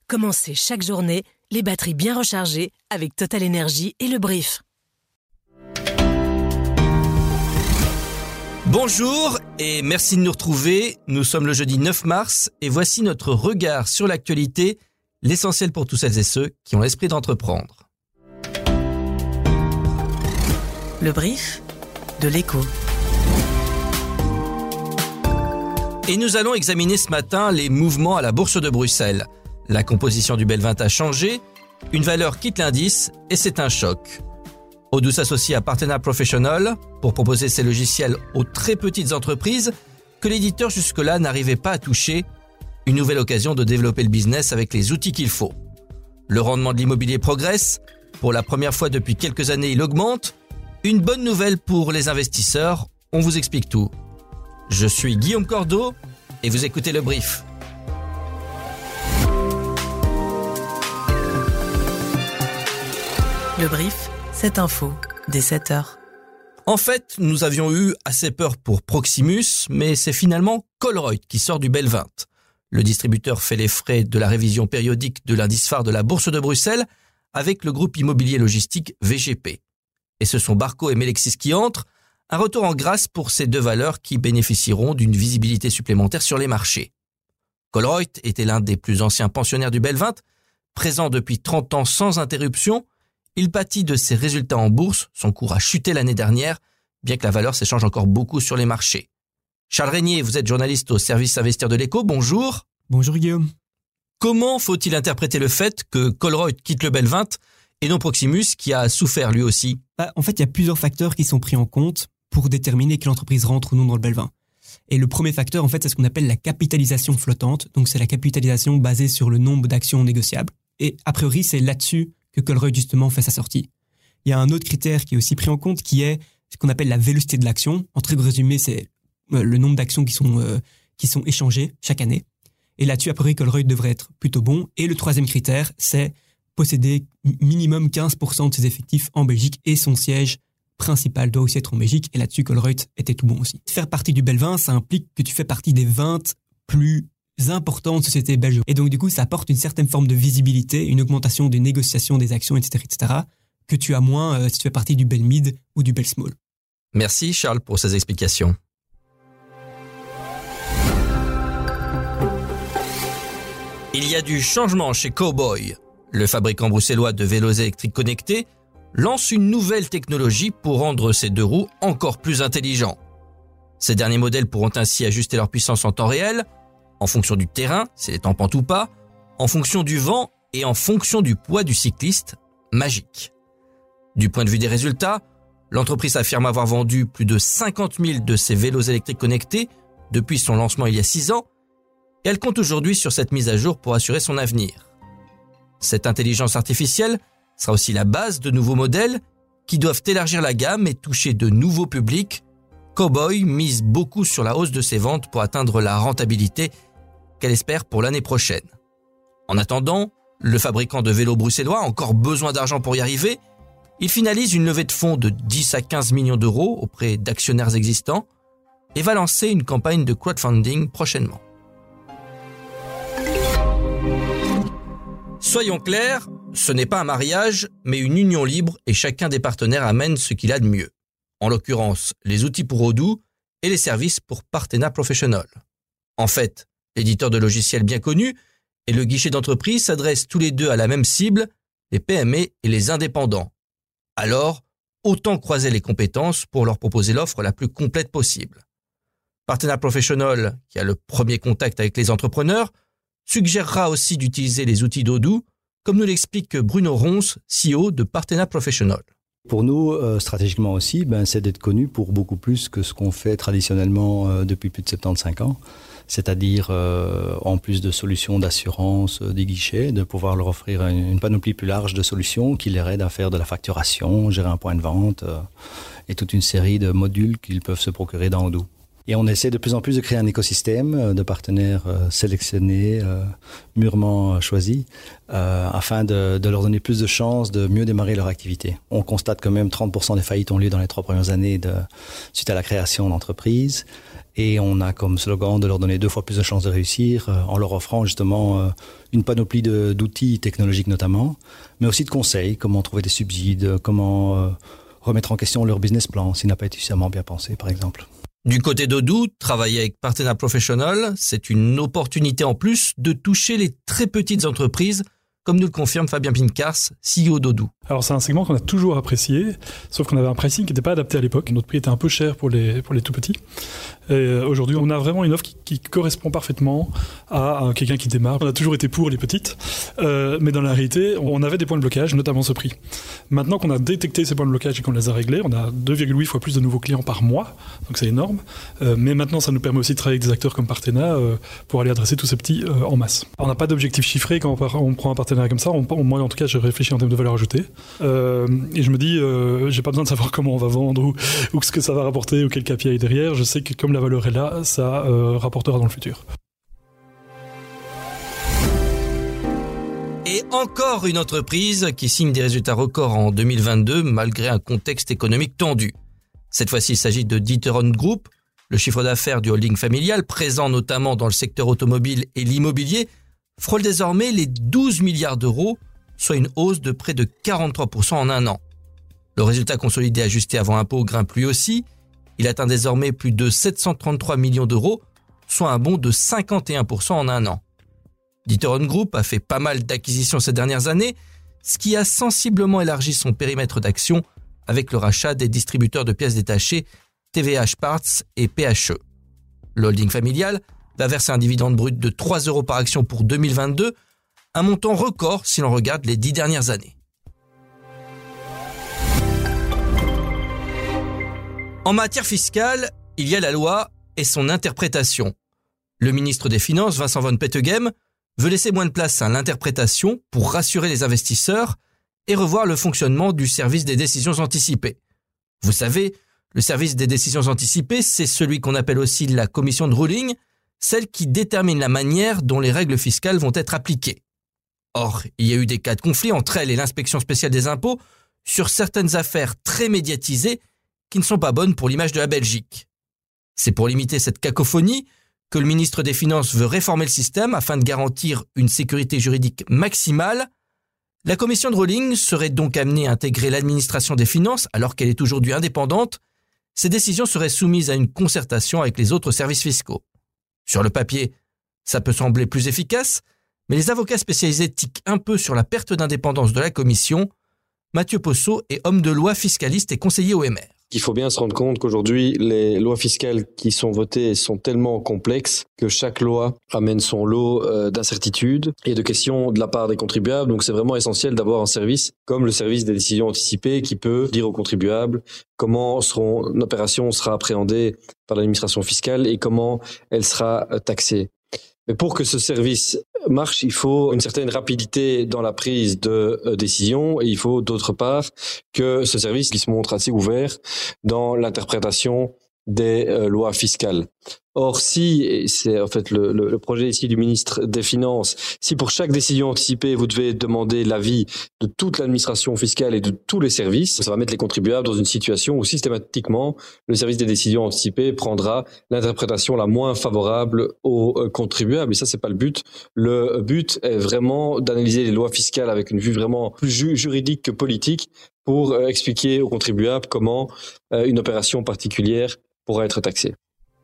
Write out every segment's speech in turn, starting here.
Commencez chaque journée les batteries bien rechargées avec Total Energy et le Brief. Bonjour et merci de nous retrouver. Nous sommes le jeudi 9 mars et voici notre regard sur l'actualité, l'essentiel pour tous celles et ceux qui ont l'esprit d'entreprendre. Le Brief de l'Écho. Et nous allons examiner ce matin les mouvements à la Bourse de Bruxelles. La composition du Bel20 a changé, une valeur quitte l'indice et c'est un choc. Odoo s'associe à Partena Professional pour proposer ses logiciels aux très petites entreprises que l'éditeur jusque-là n'arrivait pas à toucher. Une nouvelle occasion de développer le business avec les outils qu'il faut. Le rendement de l'immobilier progresse. Pour la première fois depuis quelques années, il augmente. Une bonne nouvelle pour les investisseurs. On vous explique tout. Je suis Guillaume Cordeau et vous écoutez Le Brief. Le Brief, cette info, dès 7h. En fait, nous avions eu assez peur pour Proximus, mais c'est finalement Colruyt qui sort du Bel20. Le distributeur fait les frais de la révision périodique de l'indice phare de la Bourse de Bruxelles avec le groupe immobilier logistique VGP. Et ce sont Barco et Melexis qui entrent, un retour en grâce pour ces deux valeurs qui bénéficieront d'une visibilité supplémentaire sur les marchés. Colruyt était l'un des plus anciens pensionnaires du Bel20, présent depuis 30 ans sans interruption. Il pâtit de ses résultats en bourse, son cours a chuté l'année dernière, bien que la valeur s'échange encore beaucoup sur les marchés. Charles Régnier, vous êtes journaliste au service Investir de l'Écho, bonjour. Bonjour Guillaume. Comment faut-il interpréter le fait que Colruyt quitte le Bel20 et non Proximus qui a souffert lui aussi ? En fait, il y a plusieurs facteurs qui sont pris en compte pour déterminer quelle entreprise rentre ou non dans le Bel20. Et le premier facteur, en fait, c'est ce qu'on appelle la capitalisation flottante. Donc, c'est la capitalisation basée sur le nombre d'actions négociables. Et a priori, c'est là-dessus que Colruyt, justement, fait sa sortie. Il y a un autre critère qui est aussi pris en compte, qui est ce qu'on appelle la vélocité de l'action. En très résumé, c'est le nombre d'actions qui sont échangées chaque année. Et là-dessus, a priori, Colruyt devrait être plutôt bon. Et le troisième critère, c'est posséder minimum 15% de ses effectifs en Belgique et son siège principal doit aussi être en Belgique. Et là-dessus, Colruyt était tout bon aussi. Faire partie du Bel20, ça implique que tu fais partie des 20 plus importantes sociétés belges. Et donc, du coup, ça apporte une certaine forme de visibilité, une augmentation des négociations des actions, etc., que tu as moins si tu fais partie du Belmid ou du Belsmall. Merci Charles pour ces explications. Il y a du changement chez Cowboy. Le fabricant bruxellois de vélos électriques connectés lance une nouvelle technologie pour rendre ses deux roues encore plus intelligents. Ces derniers modèles pourront ainsi ajuster leur puissance en temps réel, en fonction du terrain, si elle est en pente ou pas, en fonction du vent et en fonction du poids du cycliste, magique. Du point de vue des résultats, l'entreprise affirme avoir vendu plus de 50 000 de ces vélos électriques connectés depuis son lancement il y a 6 ans, et elle compte aujourd'hui sur cette mise à jour pour assurer son avenir. Cette intelligence artificielle sera aussi la base de nouveaux modèles qui doivent élargir la gamme et toucher de nouveaux publics. Cowboy mise beaucoup sur la hausse de ses ventes pour atteindre la rentabilité qu'elle espère pour l'année prochaine. En attendant, le fabricant de vélos bruxellois a encore besoin d'argent pour y arriver. Il finalise une levée de fonds de 10 à 15 millions d'euros auprès d'actionnaires existants et va lancer une campagne de crowdfunding prochainement. Soyons clairs, ce n'est pas un mariage, mais une union libre et chacun des partenaires amène ce qu'il a de mieux. En l'occurrence, les outils pour Odoo et les services pour Partena Professional. En fait, l'éditeur de logiciels bien connu et le guichet d'entreprise s'adressent tous les deux à la même cible, les PME et les indépendants. Alors, autant croiser les compétences pour leur proposer l'offre la plus complète possible. Partena Professional, qui a le premier contact avec les entrepreneurs, suggérera aussi d'utiliser les outils d'Odoo, comme nous l'explique Bruno Ronce, CEO de Partena Professional. Pour nous, stratégiquement aussi, c'est d'être connu pour beaucoup plus que ce qu'on fait traditionnellement depuis plus de 75 ans. C'est-à-dire, en plus de solutions d'assurance, des guichets, de pouvoir leur offrir une panoplie plus large de solutions qui les aident à faire de la facturation, gérer un point de vente et toute une série de modules qu'ils peuvent se procurer dans Odoo. Et on essaie de plus en plus de créer un écosystème de partenaires sélectionnés, mûrement choisis, afin de leur donner plus de chances de mieux démarrer leur activité. On constate que même 30% des faillites ont lieu dans les 3 premières années suite à la création d'entreprises. Et on a comme slogan de leur donner 2 fois plus de chances de réussir en leur offrant justement une panoplie d'outils technologiques notamment, mais aussi de conseils, comment trouver des subsides, comment remettre en question leur business plan s'il n'a pas été suffisamment bien pensé par exemple. Du côté d'Odoo, travailler avec Partena Professional, c'est une opportunité en plus de toucher les très petites entreprises, comme nous le confirme Fabien Pincars, CEO d'Odoo. Alors c'est un segment qu'on a toujours apprécié, sauf qu'on avait un pricing qui n'était pas adapté à l'époque. Notre prix était un peu cher pour les tout petits. Et aujourd'hui, on a vraiment une offre qui correspond parfaitement à quelqu'un qui démarre. On a toujours été pour les petites, mais dans la réalité, on avait des points de blocage, notamment ce prix. Maintenant qu'on a détecté ces points de blocage et qu'on les a réglés, on a 2,8 fois plus de nouveaux clients par mois, donc c'est énorme. Mais maintenant, ça nous permet aussi de travailler avec des acteurs comme Partena pour aller adresser tous ces petits en masse. On n'a pas d'objectif chiffré quand on prend un partenariat comme ça. Moi, en tout cas, je réfléchis en termes de valeur ajoutée. Et je me dis, j'ai pas besoin de savoir comment on va vendre ou ce que ça va rapporter ou quel KPI derrière. Je sais que comme la valeur est là, ça rapportera dans le futur. Et encore une entreprise qui signe des résultats records en 2022 malgré un contexte économique tendu. Cette fois-ci, il s'agit de D'Ieteren Group. Le chiffre d'affaires du holding familial, présent notamment dans le secteur automobile et l'immobilier, frôle désormais les 12 milliards d'euros, soit une hausse de près de 43% en un an. Le résultat consolidé ajusté avant impôt grimpe lui aussi. Il atteint désormais plus de 733 millions d'euros, soit un bond de 51% en un an. D'Ieteren Group a fait pas mal d'acquisitions ces dernières années, ce qui a sensiblement élargi son périmètre d'action avec le rachat des distributeurs de pièces détachées TVH Parts et PHE. Le holding familial va verser un dividende brut de 3 € par action pour 2022, un montant record si l'on regarde les 10 dernières années. En matière fiscale, il y a la loi et son interprétation. Le ministre des Finances, Vincent Van Peteghem, veut laisser moins de place à l'interprétation pour rassurer les investisseurs et revoir le fonctionnement du service des décisions anticipées. Vous savez, le service des décisions anticipées, c'est celui qu'on appelle aussi la commission de ruling, celle qui détermine la manière dont les règles fiscales vont être appliquées. Or, il y a eu des cas de conflit entre elle et l'inspection spéciale des impôts sur certaines affaires très médiatisées qui ne sont pas bonnes pour l'image de la Belgique. C'est pour limiter cette cacophonie que le ministre des Finances veut réformer le système afin de garantir une sécurité juridique maximale. La commission de ruling serait donc amenée à intégrer l'administration des finances alors qu'elle est aujourd'hui indépendante. Ces décisions seraient soumises à une concertation avec les autres services fiscaux. Sur le papier, ça peut sembler plus efficace, mais les avocats spécialisés tiquent un peu sur la perte d'indépendance de la commission. Mathieu Possot est homme de loi, fiscaliste et conseiller au MR. Il faut bien se rendre compte qu'aujourd'hui, les lois fiscales qui sont votées sont tellement complexes que chaque loi amène son lot d'incertitudes et de questions de la part des contribuables. Donc c'est vraiment essentiel d'avoir un service comme le service des décisions anticipées qui peut dire aux contribuables comment une opération sera appréhendée par l'administration fiscale et comment elle sera taxée. Mais pour que ce service marche, il faut une certaine rapidité dans la prise de décision et il faut d'autre part que ce service qui se montre assez ouvert dans l'interprétation des lois fiscales. Or, si, et c'est en fait le projet ici du ministre des Finances, si pour chaque décision anticipée, vous devez demander l'avis de toute l'administration fiscale et de tous les services, ça va mettre les contribuables dans une situation où systématiquement, le service des décisions anticipées prendra l'interprétation la moins favorable aux contribuables. Et ça, c'est pas le but. Le but est vraiment d'analyser les lois fiscales avec une vue vraiment plus juridique que politique pour expliquer aux contribuables comment une opération particulière pourra être taxée.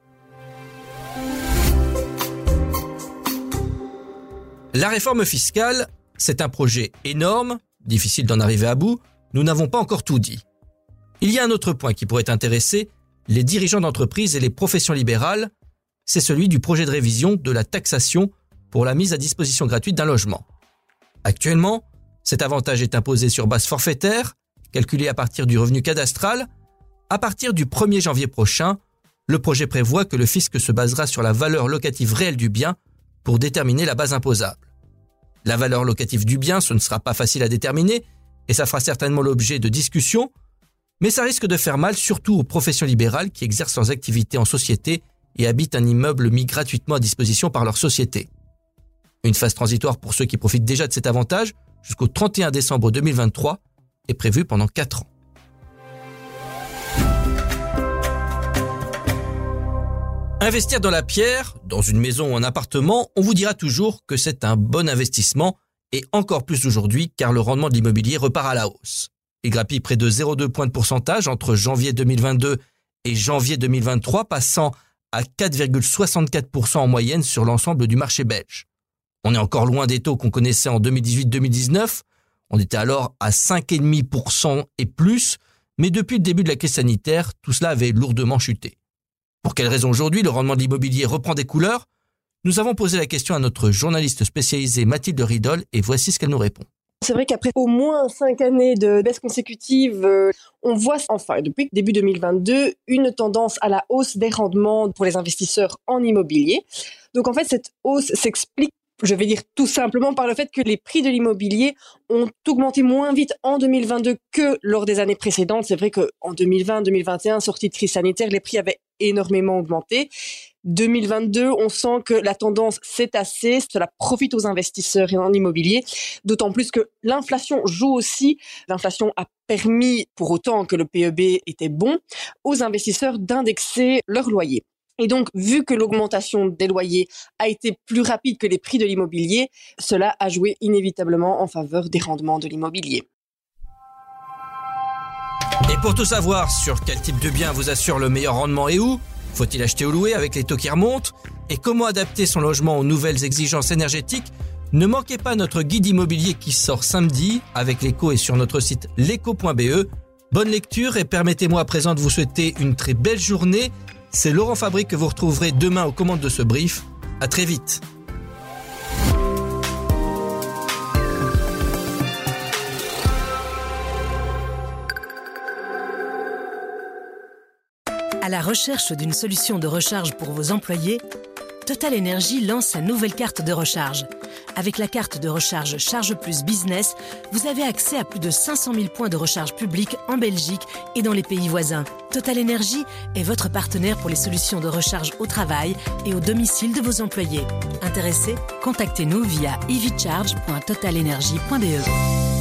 La réforme fiscale, c'est un projet énorme, difficile d'en arriver à bout, nous n'avons pas encore tout dit. Il y a un autre point qui pourrait intéresser les dirigeants d'entreprises et les professions libérales, c'est celui du projet de révision de la taxation pour la mise à disposition gratuite d'un logement. Actuellement, cet avantage est imposé sur base forfaitaire, calculé à partir du revenu cadastral. À partir du 1er janvier prochain, le projet prévoit que le fisc se basera sur la valeur locative réelle du bien pour déterminer la base imposable. La valeur locative du bien, ce ne sera pas facile à déterminer et ça fera certainement l'objet de discussions. Mais ça risque de faire mal surtout aux professions libérales qui exercent leurs activités en société et habitent un immeuble mis gratuitement à disposition par leur société. Une phase transitoire pour ceux qui profitent déjà de cet avantage jusqu'au 31 décembre 2023 est prévue pendant 4 ans. Investir dans la pierre, dans une maison ou un appartement, on vous dira toujours que c'est un bon investissement et encore plus aujourd'hui car le rendement de l'immobilier repart à la hausse. Il grappille près de 0,2 points de pourcentage entre janvier 2022 et janvier 2023, passant à 4,64% en moyenne sur l'ensemble du marché belge. On est encore loin des taux qu'on connaissait en 2018-2019. On était alors à 5,5% et plus, mais depuis le début de la crise sanitaire, tout cela avait lourdement chuté. Pour quelles raisons aujourd'hui le rendement de l'immobilier reprend des couleurs ? Nous avons posé la question à notre journaliste spécialisée Mathilde Ridol et voici ce qu'elle nous répond. C'est vrai qu'après au moins 5 années de baisse consécutive, on voit enfin, depuis début 2022, une tendance à la hausse des rendements pour les investisseurs en immobilier. Donc en fait, cette hausse s'explique, je vais dire tout simplement, par le fait que les prix de l'immobilier ont augmenté moins vite en 2022 que lors des années précédentes. C'est vrai qu'en 2020-2021, sortie de crise sanitaire, les prix avaient énormément augmenté. 2022, on sent que la tendance s'est tassée, cela profite aux investisseurs en immobilier, d'autant plus que l'inflation joue aussi. L'inflation a permis, pour autant que le PEB était bon, aux investisseurs d'indexer leurs loyers. Et donc, vu que l'augmentation des loyers a été plus rapide que les prix de l'immobilier, cela a joué inévitablement en faveur des rendements de l'immobilier. Et pour tout savoir sur quel type de bien vous assure le meilleur rendement et où, faut-il acheter ou louer avec les taux qui remontent, et comment adapter son logement aux nouvelles exigences énergétiques, ne manquez pas notre guide immobilier qui sort samedi avec l'écho et sur notre site leco.be. Bonne lecture et permettez-moi à présent de vous souhaiter une très belle journée. C'est Laurent Fabry que vous retrouverez demain aux commandes de ce brief. À très vite. À la recherche d'une solution de recharge pour vos employés, Total Energy lance sa nouvelle carte de recharge. Avec la carte de recharge Charge Plus Business, vous avez accès à plus de 500 000 points de recharge publics en Belgique et dans les pays voisins. Total Energy est votre partenaire pour les solutions de recharge au travail et au domicile de vos employés. Intéressés ? Contactez-nous via evcharge.totalenergy.be.